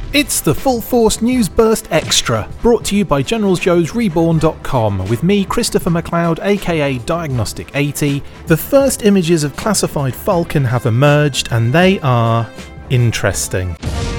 It's the Full Force News Burst Extra, brought to you by GeneralsJoesReborn.com, with me, Christopher McLeod, aka Diagnostic80. The first images of classified Falcon have emerged, and they are interesting.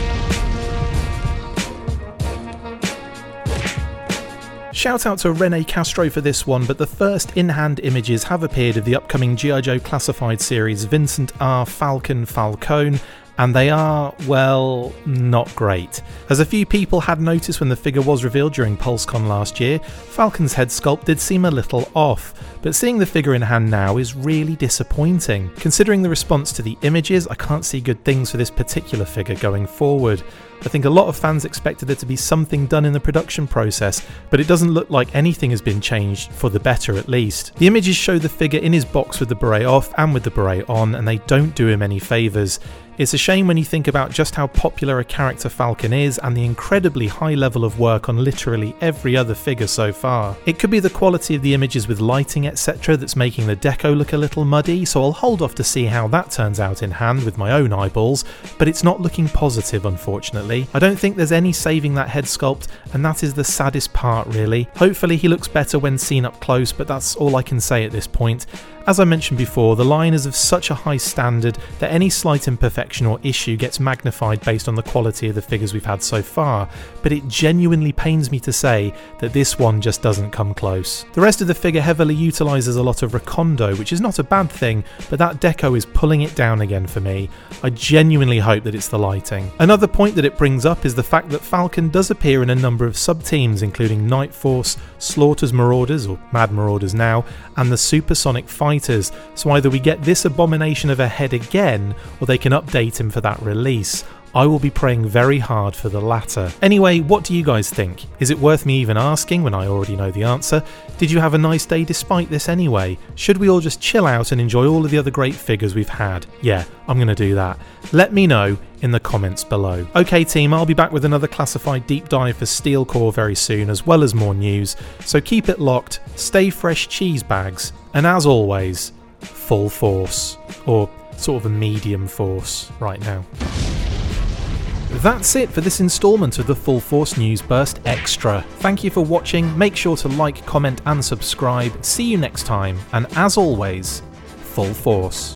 Shout out to Rene Castro for this one, but the first in-hand images have appeared of the upcoming G.I. Joe Classified series Vincent R. Falcon Falcone, and they are, well, not great. As a few people had noticed when the figure was revealed during PulseCon last year, Falcon's head sculpt did seem a little off, but seeing the figure in hand now is really disappointing. Considering the response to the images, I can't see good things for this particular figure going forward. I think a lot of fans expected there to be something done in the production process, but it doesn't look like anything has been changed, for the better at least. The images show the figure in his box with the beret off and with the beret on, and they don't do him any favours. It's a shame when you think about just how popular a character Falcon is and the incredibly high level of work on literally every other figure so far. It could be the quality of the images with lighting etc. that's making the deco look a little muddy, so I'll hold off to see how that turns out in hand with my own eyeballs, but it's not looking positive unfortunately. I don't think there's any saving that head sculpt, and that is the saddest part really. Hopefully he looks better when seen up close, but that's all I can say at this point. As I mentioned before, the line is of such a high standard that any slight imperfection or issue gets magnified based on the quality of the figures we've had so far, but it genuinely pains me to say that this one just doesn't come close. The rest of the figure heavily utilises a lot of recondo, which is not a bad thing, but that deco is pulling it down again for me. I genuinely hope that it's the lighting. Another point that it brings up is the fact that Falcon does appear in a number of sub-teams, including Night Force, Slaughter's Marauders, or Mad Marauders now, and the Supersonic Fighters, so either we get this abomination of a head again, or they can update him for that release. I will be praying very hard for the latter. Anyway, what do you guys think? Is it worth me even asking when I already know the answer? Did you have a nice day despite this anyway? Should we all just chill out and enjoy all of the other great figures we've had? Yeah, I'm going to do that. Let me know in the comments below. Okay team, I'll be back with another classified deep dive for Steel Core very soon, as well as more news, so keep it locked, stay fresh cheese bags, and as always, full force. Or sort of a medium force right now. That's it for this instalment of the Full Force News Burst Extra. Thank you for watching, make sure to like, comment and subscribe. See you next time, and as always, full force.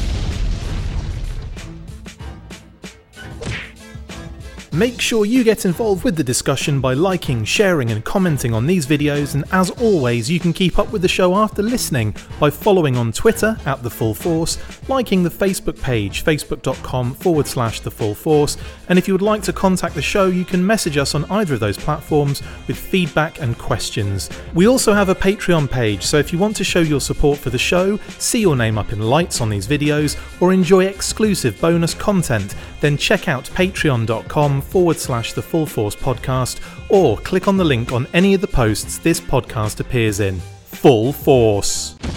Make sure you get involved with the discussion by liking, sharing and commenting on these videos, and as always you can keep up with the show after listening by following on Twitter @TheFullForce, liking the Facebook page facebook.com/TheFullForce, and if you would like to contact the show you can message us on either of those platforms with feedback and questions. We also have a Patreon page, so if you want to show your support for the show, see your name up in lights on these videos, or enjoy exclusive bonus content, then check out patreon.com/TheFullForce podcast, or click on the link on any of the posts this podcast appears in. Full Force!